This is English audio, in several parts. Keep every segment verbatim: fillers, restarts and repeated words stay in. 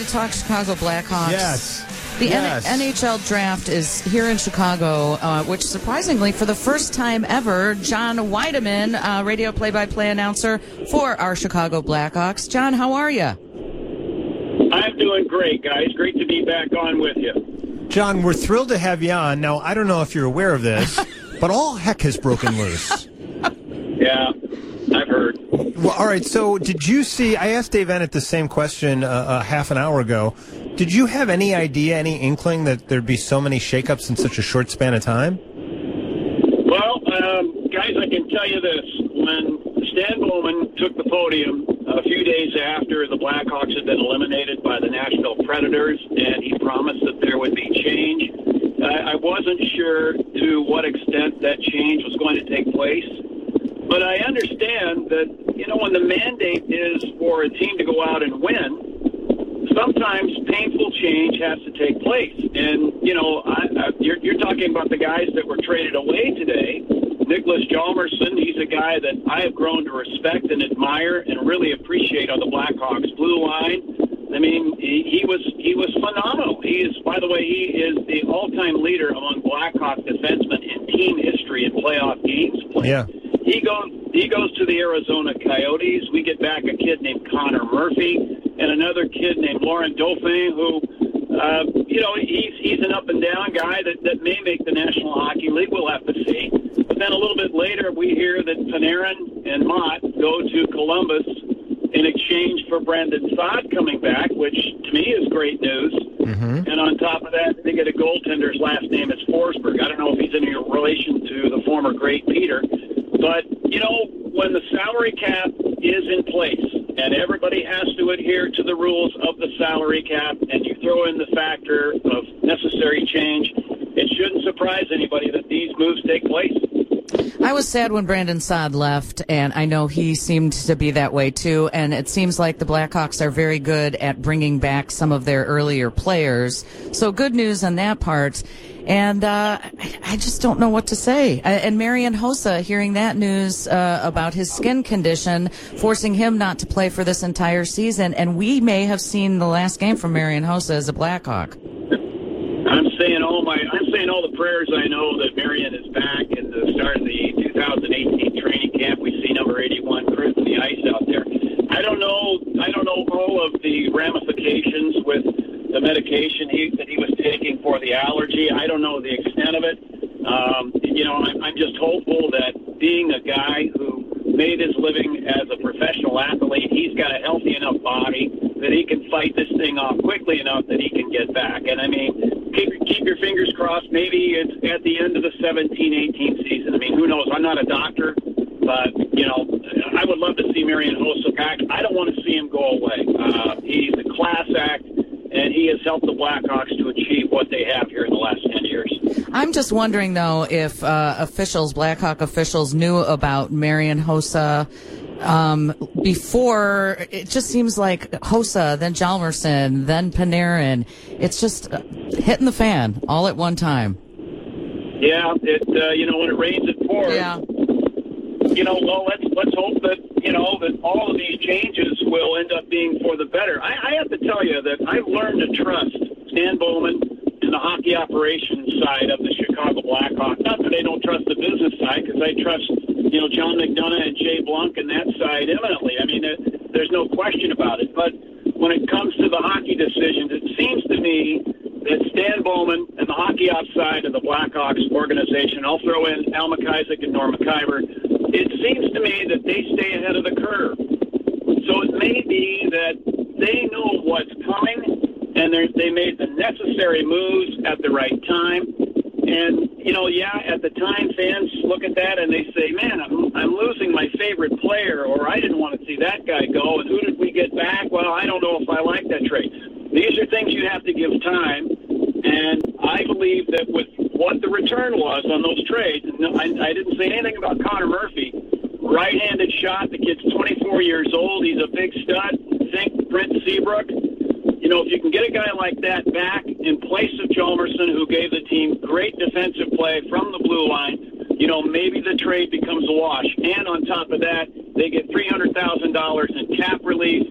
to talk Chicago Blackhawks. Yes. The yes. N H L draft is here in Chicago, uh, which surprisingly, for the first time ever, John Weideman, uh, radio play-by-play announcer for our Chicago Blackhawks. John, how are you? I'm doing great, guys. Great to be back on with you. John, we're thrilled to have you on. Now, I don't know if you're aware of this, but all heck has broken loose. Yeah, I've heard. Well, all right, so did you see, I asked Dave Ennett the same question uh, uh, half an hour ago. Did you have any idea, any inkling that there'd be so many shakeups in such a short span of time? Well, um, guys, I can tell you this. When Stan Bowman took the podium a few days after the Blackhawks had been eliminated by the Nashville Predators, and he promised that there would be change, I, I wasn't sure to what extent that change was going to take place. But I understand that, you know, when the mandate is for a team to go out and win, sometimes painful change has to take place. And, you know, I, I, you're, you're talking about the guys that were traded away today. Nicholas Hjalmarsson, he's a guy that I have grown to respect and admire and really appreciate on the Blackhawks blue line. I mean, he, he was he was phenomenal. He is, by the way, he is the all-time leader among Blackhawk defensemen in team history in playoff games played. Yeah. He goes he goes to the Arizona Coyotes. We get back a kid named Connor Murphy and another kid named Laurent Dauphin, who, uh, you know, he's he's an up-and-down guy that, that may make the National Hockey League. We'll have to see. But then a little bit later, we hear that Panarin and Mott go to Columbus in exchange for Brandon Saad coming back, which to me is great news. Mm-hmm. And on top of that, they get a goaltender's last name is Forsberg. I don't know if he's in relation to the former great Peter. But, you know, when the salary cap is in place and everybody has to adhere to the rules of the salary cap and you throw in the factor of necessary change, it shouldn't surprise anybody that these moves take place. I was sad when Brandon Saad left, and I know he seemed to be that way too, and it seems like the Blackhawks are very good at bringing back some of their earlier players. So good news on that part. And uh, I just don't know what to say. And Marian Hossa, hearing that news uh, about his skin condition, forcing him not to play for this entire season, and we may have seen the last game from Marian Hossa as a Blackhawk. I'm saying all my, I'm saying all the prayers I know that Marian is back at the start of the two thousand eighteen training camp. We see number eighty-one cruising the ice out there. I don't know, I don't know all of the ramifications with the medication he, that he was taking for the allergy. I don't know the extent of it. Um, you know, I'm, I'm just hopeful that being a guy who made his living as a professional athlete, he's got a healthy enough body that he can fight this thing off quickly enough that he can get back. And I mean, keep, keep your fingers crossed. Maybe it's at the end of the seventeen eighteen season. I mean, who knows? I'm not a doctor, but, you know, I would love to see Marian Hossa back. I don't want to see him go away. Uh, he's a class act, and he has helped the Blackhawks to achieve what they have here in the last ten years. I'm just wondering, though, if uh, officials, Blackhawk officials, knew about Marian Hossa um, before. It just seems like Hossa, then Hjalmarsson, then Panarin. It's just uh, hitting the fan all at one time. Yeah, it uh, you know, when it rains, it pours. Yeah. You know, well, let's let's hope that, you know, that all of these changes will end up being for the better. I, I have to tell you that I've learned to trust Stan Bowman and the hockey operations side of the Chicago Blackhawks. Not that I don't trust the business side, because I trust, you know, John McDonough and Jay Blunk and that side eminently. I mean, it, there's no question about it. But when it comes to the hockey decisions, it seems to me that Stan Bowman and the hockey ops side of the Blackhawks organization, I'll throw in Al McIsaac and Norm McIver, it seems to me that they stay ahead of the curve. So it may be that they know what's coming, and they made the necessary moves at the right time. And, you know, yeah, at the time, fans look at that and they say, man, I'm, I'm losing my favorite player, or I didn't want to see that guy go, and who did we get back? Well, I don't know if I like that trade. These are things you have to give time, and I believe that with what the return was on those trades, and I, I didn't say anything about Connor Murphy, right-handed shot, the kid's twenty-four years old, he's a big stud, think Brent Seabrook. You know, if you can get a guy like that back in place of Hjalmarsson, who gave the team great defensive play from the blue line, you know, maybe the trade becomes a wash. And on top of that, they get three hundred thousand dollars in cap relief,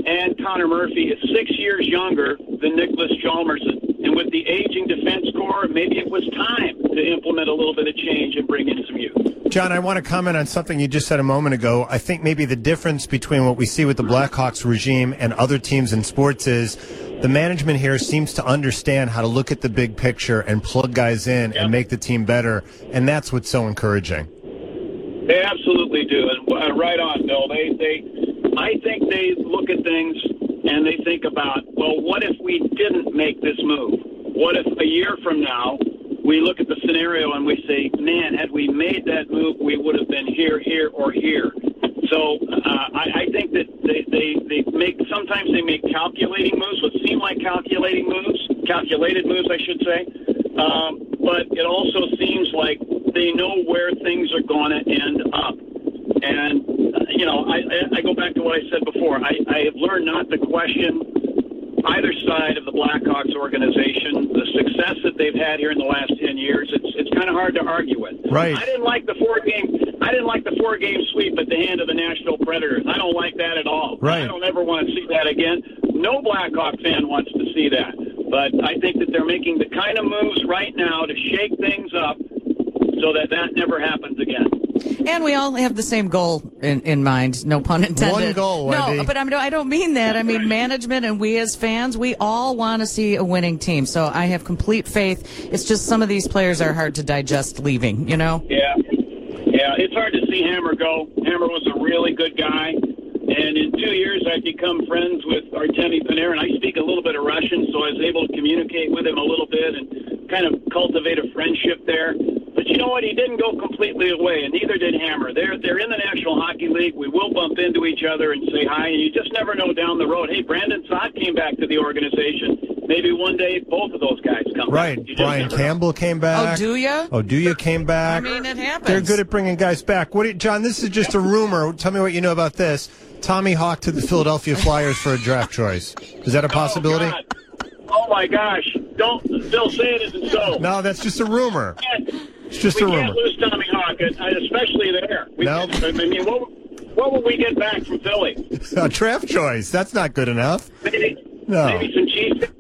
and Connor Murphy is six years younger than Nicholas Hjalmarsson. And with the aging defense corps, maybe it was time to implement a little bit of change and bring in some youth. John, I want to comment on something you just said a moment ago. I think maybe the difference between what we see with the Blackhawks regime and other teams in sports is the management here seems to understand how to look at the big picture and plug guys in yep. and make the team better, and that's what's so encouraging. They absolutely do, and uh, right on, Bill. They, they, I think they look at things and they think about, well, what if we didn't make this move? What if a year from now we look at the scenario and we say, man, had we made that move, we would have been here, here, or here. So uh, I, I think that they, they, they make, sometimes they make calculating moves, what seem like calculating moves, calculated moves, I should say. Um, but it also seems like they know where things are going to end up. And, uh, you know, I, I, I go back to what I said before. I, I have learned not to question either side of the Blackhawks organization. The success that they've had here in the last ten years, it's it's kind of hard to argue with. Right. I didn't like the four game. I didn't like the four game sweep at the hand of the Nashville Predators. I don't like that at all. Right. I don't ever want to see that again. No Blackhawk fan wants to see that. But I think that they're making the kind of moves right now to shake things up so that that never happens again. And we all have the same goal in, in mind, no pun intended. One goal, Wendy. No, but I'm, I don't mean that. I mean management and we as fans, we all want to see a winning team. So I have complete faith. It's just some of these players are hard to digest leaving, you know? Yeah. Yeah, it's hard to see Hammer go. Hammer was a really good guy. And in two years, I've become friends with Artemi Panarin. I speak a little bit of Russian, so I was able to communicate with him a little bit and kind of cultivate a friendship there. But you know what? He didn't go completely away, and neither did Hammer. They're they're in the National Hockey League. We will bump into each other and say hi, and you just never know down the road. Hey, Brandon Saad came back to the organization. Maybe one day both of those guys come right. back. Right. Brian Campbell came back. Oh, do ya? Oh, do ya came back. I mean, it happens. They're good at bringing guys back. What, do you, John, this is just a rumor. Tell me what you know about this. Tommy Hawk to the Philadelphia Flyers for a draft choice. Is that a possibility? Oh, God. Oh my gosh. Don't, Bill, say it isn't so. No, that's just a rumor. It's just we a rumor. We can't lose Tommy Hawk, especially there. We nope. I mean, what, what will we get back from Philly? A draft choice. That's not good enough. Maybe, no. maybe some cheese.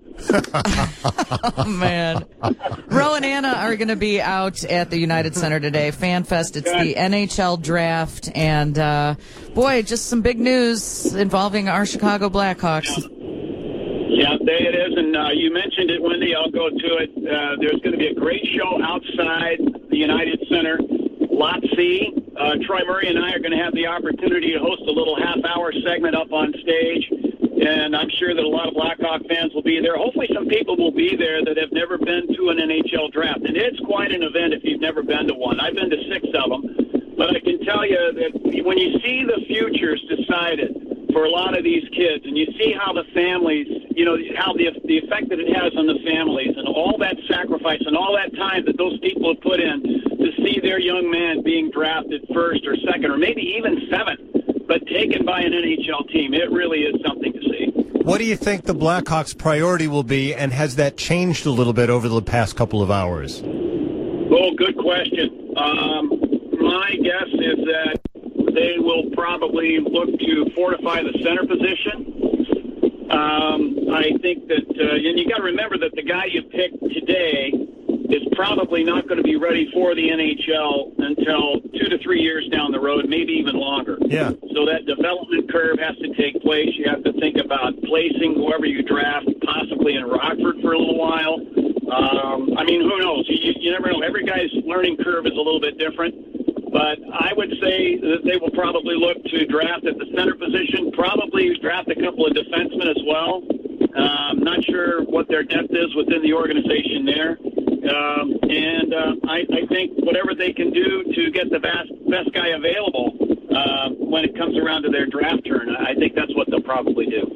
Oh, man. Ro and Anna are going to be out at the United Center today. FanFest, it's the N H L draft. And, uh, boy, just some big news involving our Chicago Blackhawks. Yeah, there it is. And uh, you mentioned it, Wendy. I'll go to it. Uh, there's going to be a great show outside the United Center. Lot C. Uh, Troy Murray and I are going to have the opportunity to host a little half-hour segment up on stage. And I'm sure that a lot of Blackhawk fans will be there. Hopefully some people will be there that have never been to an N H L draft. And it's quite an event if you've never been to one. I've been to six of them. But I can tell you that when you see the futures decided for a lot of these kids, and you see how the families, you know, how the the effect that it has on the families and all that sacrifice and all that time that those people have put in to see their young man being drafted first or second or maybe even seventh, but taken by an N H L team, it really is something to see. What do you think the Blackhawks' priority will be, and has that changed a little bit over the past couple of hours? Oh, good question. Um, my guess is that they will probably look to fortify the center position. Um, I think that, uh, and you got to remember that the guy you picked today is probably not going to be ready for the N H L until two to three years down the road, maybe even longer. Yeah. So that development curve has to take place. You have to think about placing whoever you draft, possibly in Rockford for a little while. Um, I mean, who knows? You, you never know. Every guy's learning curve is a little bit different. But I would say that they will probably look to draft at the center position, probably draft a couple of defensemen as well. Um, not sure what their depth is within the organization there. Um, and uh, I, I think whatever they can do to get the best, best guy available uh, when it comes around to their draft turn, I think that's what they'll probably do.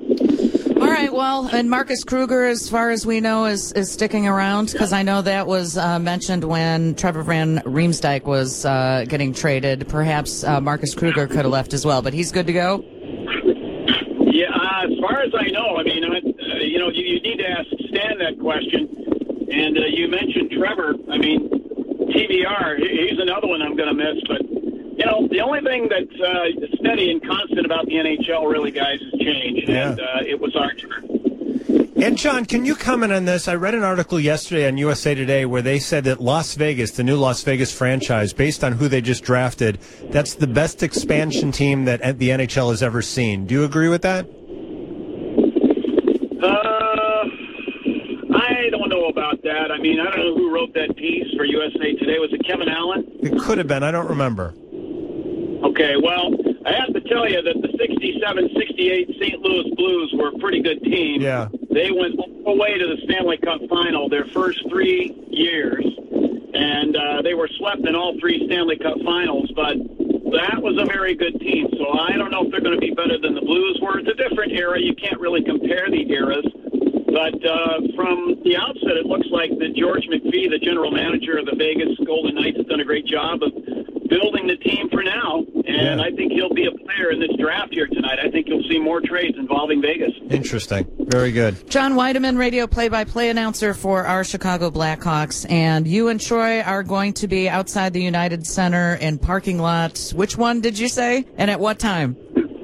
All right, well, and Marcus Kruger, as far as we know, is, is sticking around, because I know that was uh, mentioned when Trevor Van Riemsdyk was uh, getting traded. Perhaps uh, Marcus Kruger could have left as well, but he's good to go? Yeah, uh, as far as I know, I mean, uh, you know, you, you need to ask Stan that question. And uh, you mentioned Trevor. I mean, T V R, he's another one I'm going to miss, but you know, the only thing that's uh, steady and constant about the N H L, really, guys, is change. Yeah. And uh, it was our turn. And, John, can you comment on this? I read an article yesterday on U S A Today where they said that Las Vegas, the new Las Vegas franchise, based on who they just drafted, that's the best expansion team that the N H L has ever seen. Do you agree with that? Uh, I don't know about that. I mean, I don't know who wrote that piece for U S A Today. Was it Kevin Allen? It could have been. I don't remember. Okay, well, I have to tell you that the sixty-seven sixty-eight Saint Louis Blues were a pretty good team. Yeah. They went all the way to the Stanley Cup final their first three years, and uh, they were swept in all three Stanley Cup finals, but that was a very good team. So I don't know if they're going to be better than the Blues were. It's a different era. You can't really compare the eras. But uh, from the outset, it looks like that George McPhee, the general manager of the Vegas Golden Knights, has done a great job of building the team for now. And Yeah. I think he'll be a player in this draft here tonight. I think you'll see more trades involving Vegas. Interesting. Very good. John Weideman, radio play-by-play announcer for our Chicago Blackhawks. And you and Troy are going to be outside the United Center in parking lot. Which one did you say? And at what time?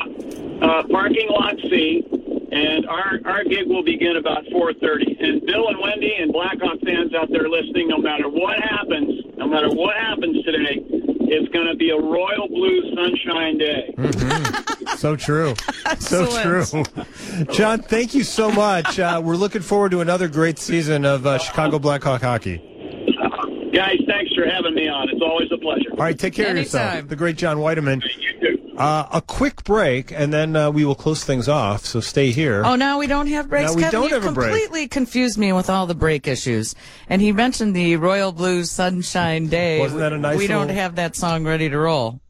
Uh, parking lot C. And our, our gig will begin about four thirty. And Bill and Wendy and Blackhawk fans out there listening, no matter what happens, no matter what happens today, it's going to be a royal blue sunshine day. Mm-hmm. So true. So Excellent. true. John, thank you so much. Uh, we're looking forward to another great season of uh, Chicago Blackhawk hockey. Guys, thanks for having me on. It's always a pleasure. All right, take care Anytime. of yourself. The great John Weideman. You too. Uh, a quick break, and then uh, we will close things off, so stay here. Oh, now we don't have breaks? Now we Kevin, don't you have a break. completely confused me with all the break issues. And he mentioned the Royal Blue Sunshine Day. Wasn't that a nice We don't little- have that song ready to roll.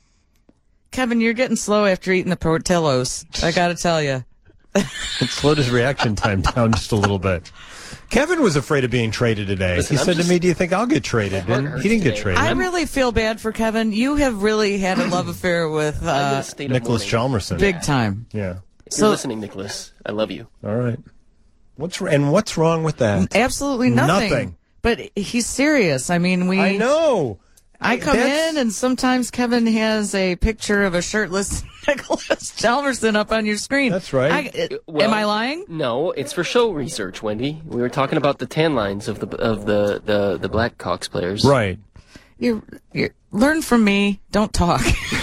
Kevin, you're getting slow after eating the Portillos. I got to tell you. It slowed his reaction time down just a little bit. Kevin was afraid of being traded today. Listen, he I'm said just- to me, do you think I'll get traded? My heart And hurts he didn't get today. traded. I really feel bad for Kevin. You have really had a love affair with I'm in uh, a state of Nicholas mourning. Chalmerson. big time. Yeah. If So- you're listening, Nicholas, I love you. All right. What's And what's wrong with that? Absolutely nothing. Nothing. But he's serious. I mean, we. I know. I come That's- in, and sometimes Kevin has a picture of a shirtless Nicholas Chalmerson up on your screen. That's right. I, uh, Well, am I lying? No, it's for show research, Wendy. We were talking about the tan lines of the of the the, the Blackhawks players. Right. You you learn from me. Don't talk.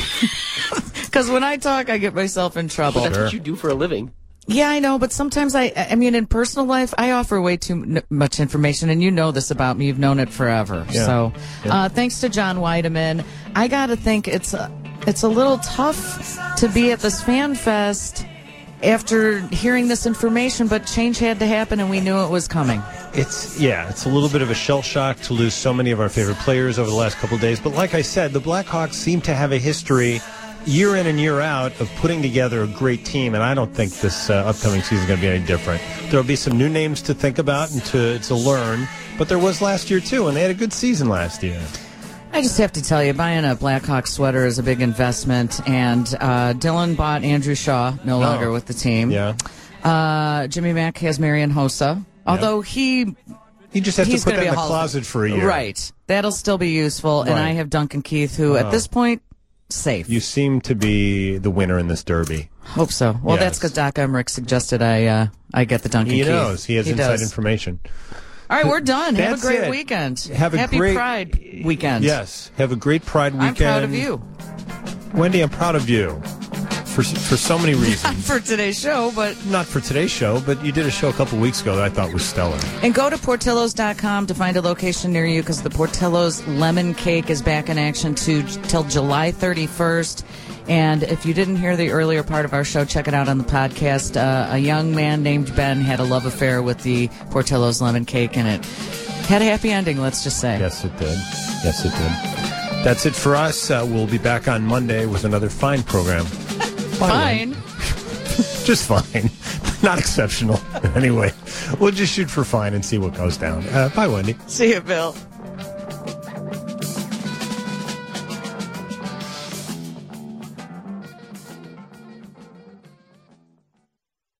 Because when I talk, I get myself in trouble. That's Sure. what you do for a living. Yeah, I know, but sometimes I, I mean, in personal life, I offer way too n- much information, and you know this about me. You've known it forever. Yeah. So, Yeah. uh, thanks to John Weideman, I got to think it's a, it's a little tough to be at this fan fest after hearing this information, but change had to happen, and we knew it was coming. It's yeah, it's a little bit of a shell shock to lose so many of our favorite players over the last couple of days. But like I said, the Blackhawks seem to have a history year in and year out of putting together a great team, and I don't think this uh, upcoming season is going to be any different. There'll be some new names to think about and to to learn, but there was last year too, and they had a good season last year. I just have to tell you, buying a Blackhawk sweater is a big investment, and uh, Dylan bought Andrew Shaw, no longer Oh. with the team. Yeah, Uh, Jimmy Mack has Marian Hossa, although he he just has he's to put going that to be in a the Hall of- closet for a year. Right. That'll still be useful. And Right. I have Duncan Keith, who Oh. at this point, safe. You seem to be the winner in this derby. Hope so. Well, Yes. that's because Doc Emmerich suggested I uh, I get the Duncan He Keith. knows. He has inside does. information. All right, we're done. Have That's a great it. weekend. Have a Happy great Pride weekend. Yes. Have a great Pride weekend. I'm proud of you Wendy, I'm proud of you for for so many reasons. for today's show, but Not for today's show, but you did a show a couple weeks ago that I thought was stellar. and go to Portillos dot com to find a location near you because the Portillo's lemon cake is back in action to till July thirty-first. And if you didn't hear the earlier part of our show, check it out on the podcast. Uh, a young man named Ben had a love affair with the Portillo's lemon cake, and it had a happy ending, let's just say. Yes, it did. Yes, it did. That's it for us. Uh, we'll be back on Monday with another fine program. Fine. Just fine. Not exceptional. Anyway, we'll just shoot for fine and see what goes down. Uh, bye, Wendy. See you, Bill.